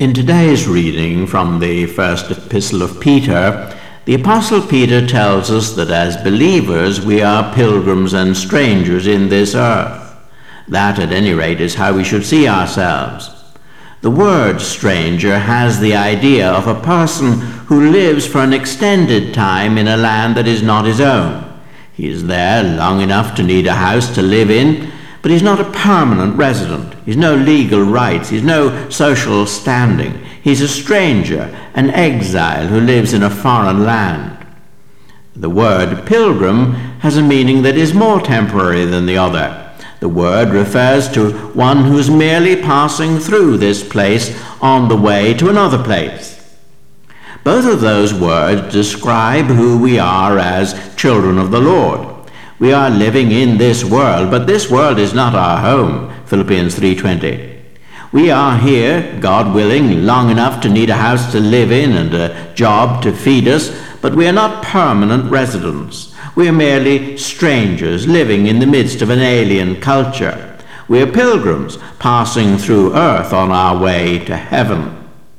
In today's reading from the first epistle of Peter, the Apostle Peter tells us that as believers we are pilgrims and strangers in this earth. That, at any rate, is how we should see ourselves. The word stranger has the idea of a person who lives for an extended time in a land that is not his own. He is there long enough to need a house to live in, but he's not a permanent resident. He's no legal rights. He's no social standing. He's a stranger, an exile who lives in a foreign land. The word pilgrim has a meaning that is more temporary than the other. The word refers to one who's merely passing through this place on the way to another place. Both of those words describe who we are as children of the Lord. We are living in this world, but this world is not our home, Philippians 3:20. We are here, God willing, long enough to need a house to live in and a job to feed us, but we are not permanent residents. We are merely strangers living in the midst of an alien culture. We are pilgrims passing through earth on our way to heaven.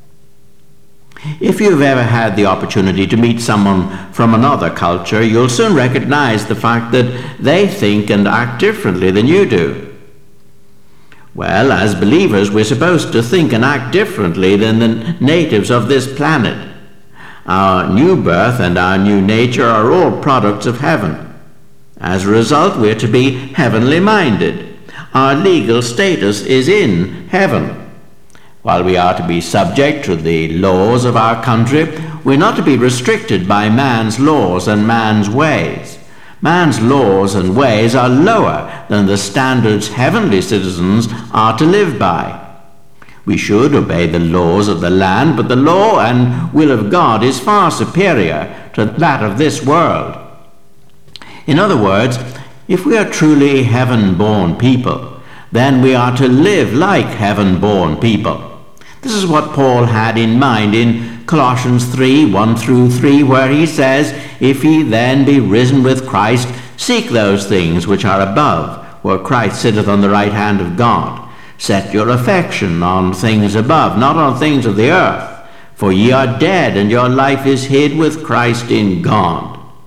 If you've ever had the opportunity to meet someone from another culture, you'll soon recognize the fact that they think and act differently than you do. Well, as believers, we're supposed to think and act differently than the natives of this planet. Our new birth and our new nature are all products of heaven. As a result, we're to be heavenly minded. Our legal status is in heaven. While we are to be subject to the laws of our country, we're not to be restricted by man's laws and man's ways. Man's laws and ways are lower than the standards heavenly citizens are to live by. We should obey the laws of the land, but the law and will of God is far superior to that of this world. In other words, if we are truly heaven-born people, then we are to live like heaven-born people. This is what Paul had in mind in Colossians 3:1-3, where he says, "If ye then be risen with Christ, seek those things which are above, where Christ sitteth on the right hand of God. Set your affection on things above, not on things of the earth. For ye are dead, and your life is hid with Christ in God."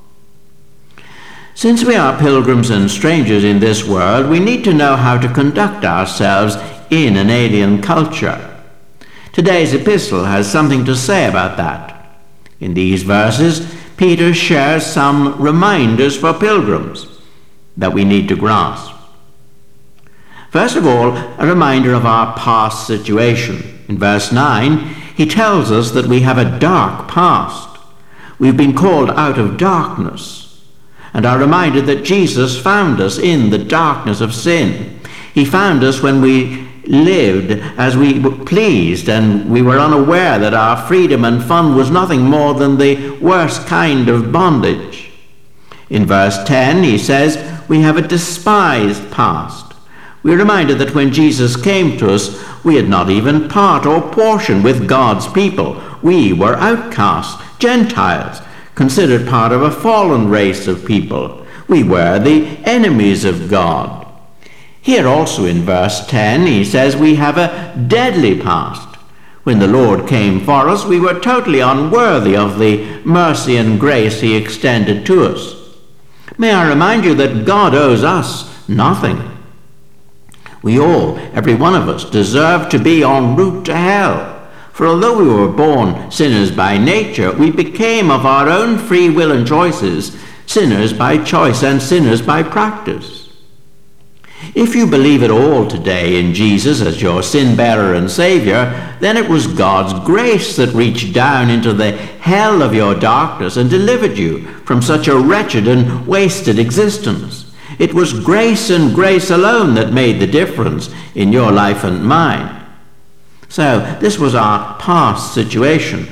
Since we are pilgrims and strangers in this world, we need to know how to conduct ourselves in an alien culture. Today's epistle has something to say about that. In these verses, Peter shares some reminders for pilgrims that we need to grasp. First of all, a reminder of our past situation. In verse 9, he tells us that we have a dark past. We've been called out of darkness and are reminded that Jesus found us in the darkness of sin. He found us when we lived as we pleased, and we were unaware that our freedom and fun was nothing more than the worst kind of bondage. In verse 10, he says, we have a despised past. We're reminded that when Jesus came to us, we had not even part or portion with God's people. We were outcasts, Gentiles, considered part of a fallen race of people. We were the enemies of God. Here also in verse 10, he says we have a deadly past. When the Lord came for us, we were totally unworthy of the mercy and grace he extended to us. May I remind you that God owes us nothing. We all, every one of us, deserve to be en route to hell. For although we were born sinners by nature, we became of our own free will and choices sinners by choice and sinners by practice. If you believe at all today in Jesus as your sin-bearer and Savior, then it was God's grace that reached down into the hell of your darkness and delivered you from such a wretched and wasted existence. It was grace and grace alone that made the difference in your life and mine. So this was our past situation.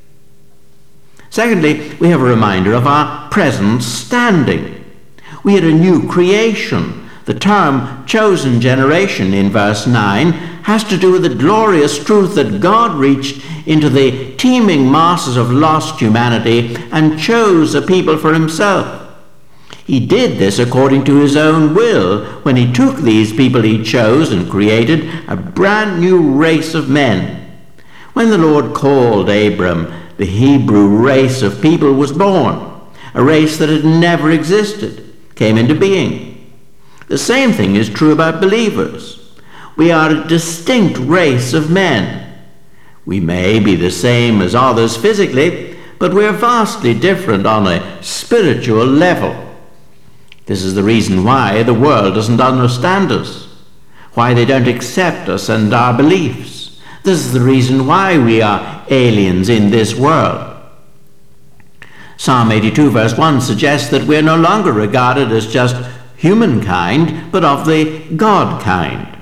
Secondly, we have a reminder of our present standing. We had a new creation. The term chosen generation in verse 9 has to do with the glorious truth that God reached into the teeming masses of lost humanity and chose a people for himself. He did this according to his own will when he took these people he chose and created a brand new race of men. When the Lord called Abram, the Hebrew race of people was born, a race that had never existed, came into being. The same thing is true about believers. We are a distinct race of men. We may be the same as others physically, but we're vastly different on a spiritual level. This is the reason why the world doesn't understand us, why they don't accept us and our beliefs. This is the reason why we are aliens in this world. Psalm 82 verse 1 suggests that we're no longer regarded as just humankind, but of the God kind.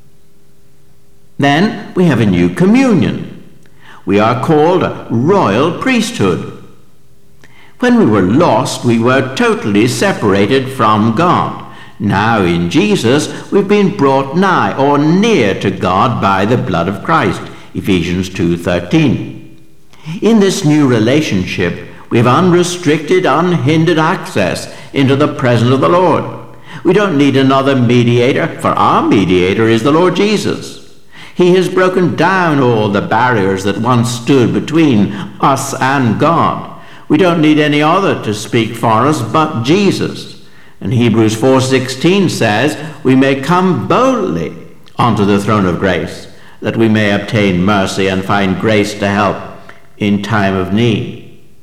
Then we have a new communion. We are called a royal priesthood. When we were lost, we were totally separated from God. Now in Jesus, we've been brought nigh or near to God by the blood of Christ. Ephesians 2:13. In this new relationship, we have unrestricted, unhindered access into the presence of the Lord. We don't need another mediator, for our mediator is the Lord Jesus. He has broken down all the barriers that once stood between us and God. We don't need any other to speak for us but Jesus. And Hebrews 4:16 says, we may come boldly unto the throne of grace, that we may obtain mercy and find grace to help in time of need.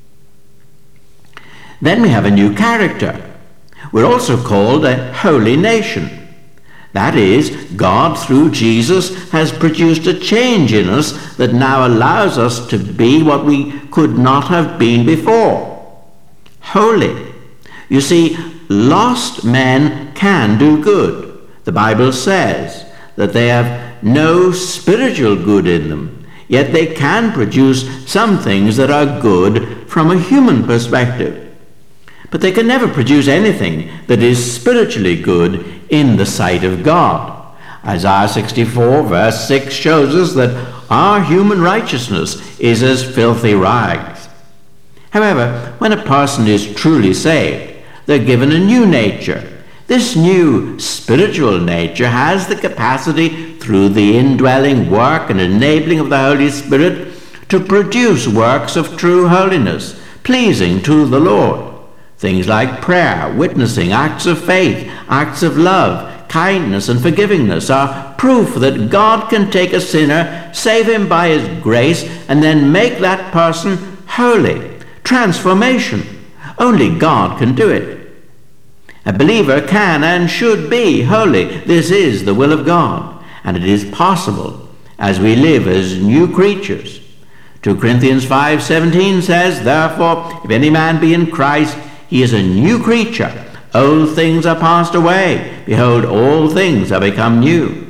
Then we have a new character. We're also called a holy nation. That is, God, through Jesus, has produced a change in us that now allows us to be what we could not have been before. Holy. You see, lost men can do good. The Bible says that they have no spiritual good in them, yet they can produce some things that are good from a human perspective. But they can never produce anything that is spiritually good in the sight of God. Isaiah 64 verse 6 shows us that our human righteousness is as filthy rags. However, when a person is truly saved, they're given a new nature. This new spiritual nature has the capacity, through the indwelling work and enabling of the Holy Spirit, to produce works of true holiness, pleasing to the Lord. Things like prayer, witnessing, acts of faith, acts of love, kindness and forgivingness are proof that God can take a sinner, save him by his grace, and then make that person holy. Transformation. Only God can do it. A believer can and should be holy. This is the will of God, and it is possible as we live as new creatures. 2 Corinthians 5:17 says, therefore, if any man be in Christ, he is a new creature. Old things are passed away. Behold, all things are become new.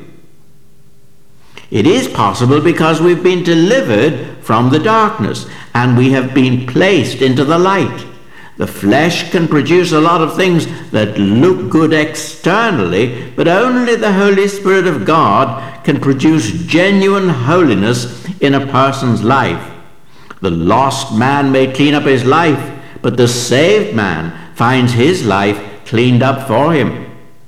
It is possible because we've been delivered from the darkness and we have been placed into the light. The flesh can produce a lot of things that look good externally, but only the Holy Spirit of God can produce genuine holiness in a person's life. The lost man may clean up his life, but the saved man finds his life cleaned up for him.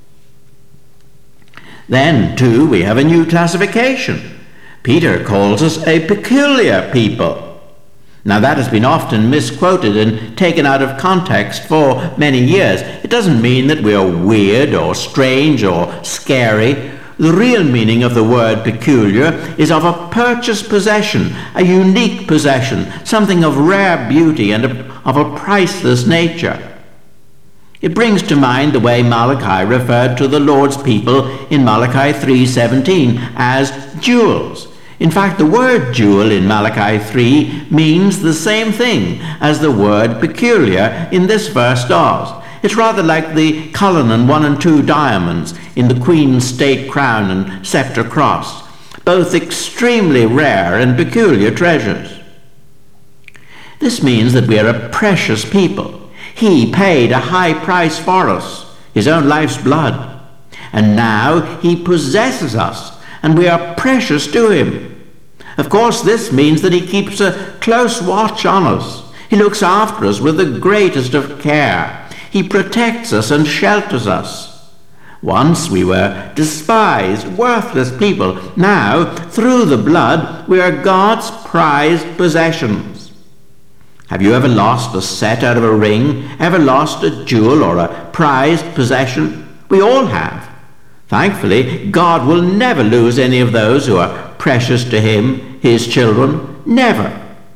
Then, too, we have a new classification. Peter calls us a peculiar people. Now, that has been often misquoted and taken out of context for many years. It doesn't mean that we are weird or strange or scary. The real meaning of the word peculiar is of a purchased possession, a unique possession, something of rare beauty and of a priceless nature. It brings to mind the way Malachi referred to the Lord's people in Malachi 3:17 as jewels. In fact, the word jewel in Malachi 3 means the same thing as the word peculiar in this verse does. It's rather like the Cullinan 1 and 2 diamonds in the Queen's State Crown and Scepter Cross, both extremely rare and peculiar treasures. This means that we are a precious people. He paid a high price for us, his own life's blood, and now he possesses us, and we are precious to him. Of course, this means that he keeps a close watch on us. He looks after us with the greatest of care. He protects us and shelters us. Once we were despised, worthless people. Now, through the blood, we are God's prized possessions. Have you ever lost a set out of a ring? Ever lost a jewel or a prized possession? We all have. Thankfully, God will never lose any of those who are precious to him, his children. Never.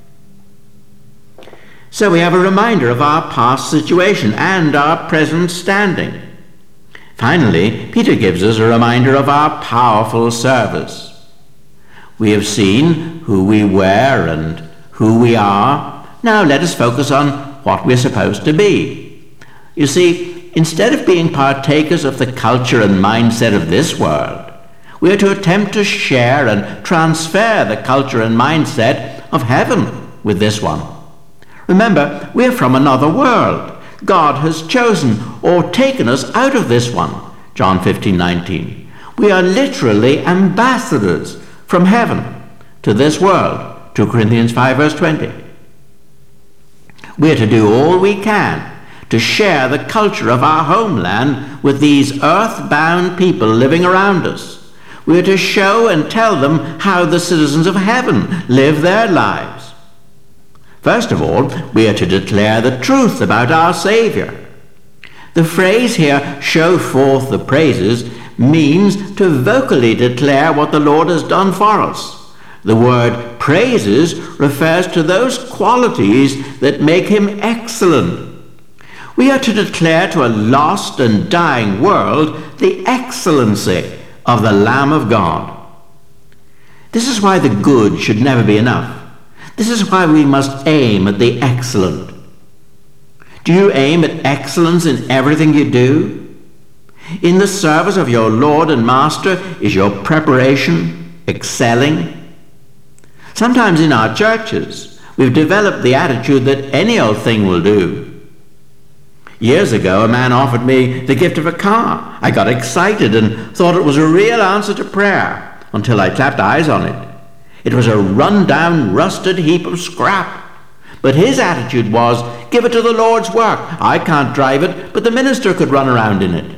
So we have a reminder of our past situation and our present standing. Finally, Peter gives us a reminder of our powerful service. We have seen who we were and who we are. Now let us focus on what we're supposed to be. You see, instead of being partakers of the culture and mindset of this world, we are to attempt to share and transfer the culture and mindset of heaven with this one. Remember, we're from another world. God has chosen or taken us out of this one. John 15:19. We are literally ambassadors from heaven to this world. 2 Corinthians 5 verse 20. We're to do all we can to share the culture of our homeland with these earthbound people living around us. We're to show and tell them how the citizens of heaven live their lives. First of all, we are to declare the truth about our Savior. The phrase here, show forth the praises, means to vocally declare what the Lord has done for us. The word praises refers to those qualities that make him excellent. We are to declare to a lost and dying world the excellency of the Lamb of God. This is why the good should never be enough. This is why we must aim at the excellent. Do you aim at excellence in everything you do? In the service of your Lord and Master, is your preparation excelling? Sometimes in our churches, we've developed the attitude that any old thing will do. Years ago, a man offered me the gift of a car. I got excited and thought it was a real answer to prayer until I clapped eyes on it. It was a run-down, rusted heap of scrap. But his attitude was, give it to the Lord's work. I can't drive it, but the minister could run around in it.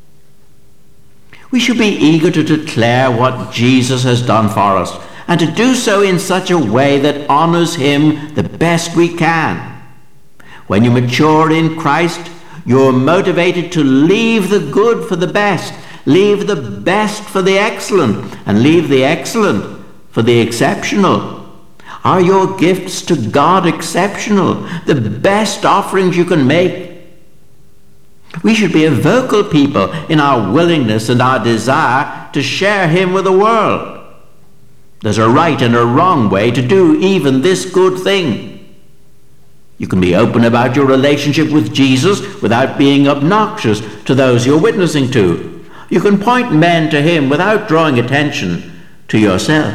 We should be eager to declare what Jesus has done for us, and to do so in such a way that honors him the best we can. When you mature in Christ, you're motivated to leave the good for the best, leave the best for the excellent, and leave the excellent for the exceptional. Are your gifts to God exceptional, the best offerings you can make? We should be a vocal people in our willingness and our desire to share him with the world. There's a right and a wrong way to do even this good thing. You can be open about your relationship with Jesus without being obnoxious to those you're witnessing to. You can point men to him without drawing attention to yourself.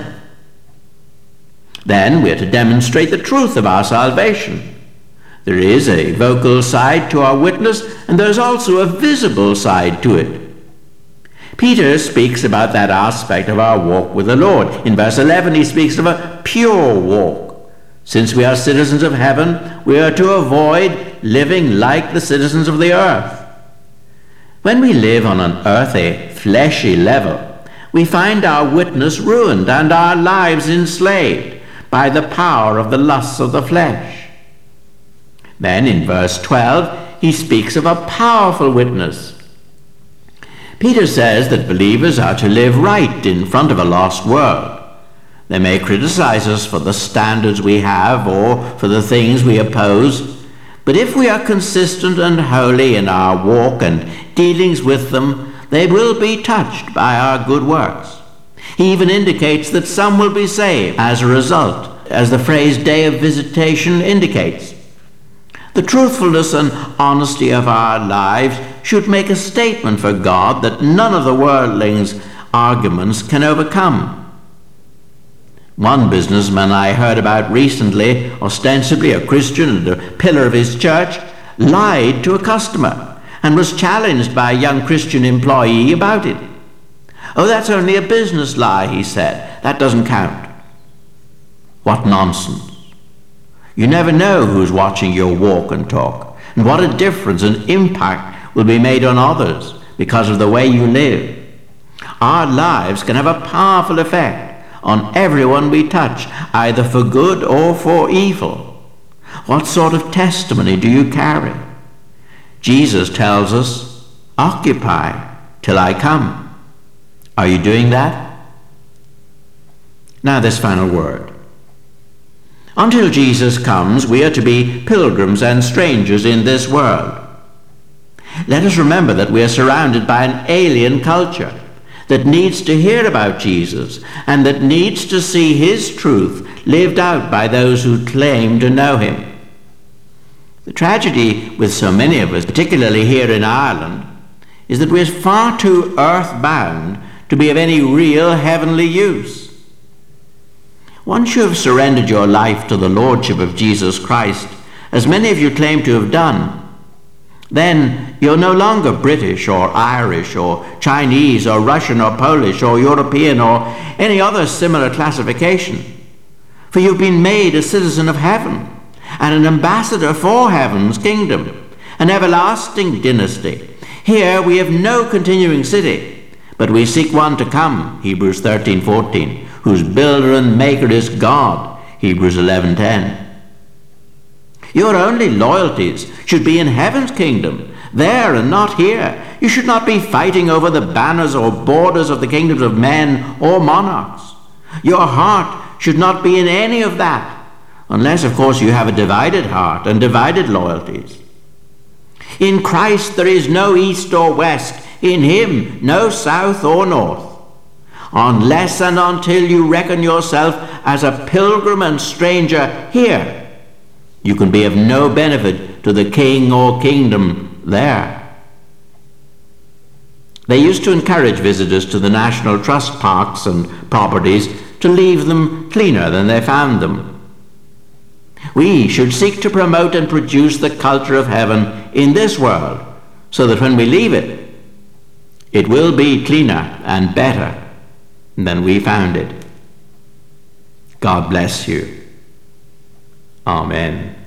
Then we're to demonstrate the truth of our salvation. There is a vocal side to our witness, and there's also a visible side to it. Peter speaks about that aspect of our walk with the Lord. In verse 11, he speaks of a pure walk. Since we are citizens of heaven, we are to avoid living like the citizens of the earth. When we live on an earthy, fleshy level, we find our witness ruined and our lives enslaved by the power of the lusts of the flesh. Then in verse 12, he speaks of a powerful witness. Peter says that believers are to live right in front of a lost world. They may criticize us for the standards we have or for the things we oppose, but if we are consistent and holy in our walk and dealings with them, they will be touched by our good works. He even indicates that some will be saved as a result, as the phrase day of visitation indicates. The truthfulness and honesty of our lives should make a statement for God that none of the worldling's arguments can overcome. One businessman I heard about recently, ostensibly a Christian and a pillar of his church, lied to a customer and was challenged by a young Christian employee about it. "Oh, that's only a business lie," he said. "That doesn't count." What nonsense. You never know who's watching your walk and talk, and what a difference and impact will be made on others because of the way you live. Our lives can have a powerful effect on everyone we touch, either for good or for evil. What sort of testimony do you carry? Jesus tells us, occupy till I come. Are you doing that? Now this final word. Until Jesus comes, we are to be pilgrims and strangers in this world. Let us remember that we are surrounded by an alien culture that needs to hear about Jesus and that needs to see his truth lived out by those who claim to know him. The tragedy with so many of us, particularly here in Ireland, is that we're far too earthbound to be of any real heavenly use. Once you have surrendered your life to the Lordship of Jesus Christ, as many of you claim to have done, then you're no longer British or Irish or Chinese or Russian or Polish or European or any other similar classification. For you've been made a citizen of heaven and an ambassador for heaven's kingdom, an everlasting dynasty. Here we have no continuing city, but we seek one to come, Hebrews 13:14, whose builder and maker is God, Hebrews 11:10. Your only loyalties should be in heaven's kingdom, there and not here. You should not be fighting over the banners or borders of the kingdoms of men or monarchs. Your heart should not be in any of that, unless, of course, you have a divided heart and divided loyalties. In Christ there is no east or west, in him no south or north. Unless and until you reckon yourself as a pilgrim and stranger here, you can be of no benefit to the king or kingdom there. They used to encourage visitors to the National Trust parks and properties to leave them cleaner than they found them. We should seek to promote and produce the culture of heaven in this world, so that when we leave it, it will be cleaner and better than we found it. God bless you. Amen.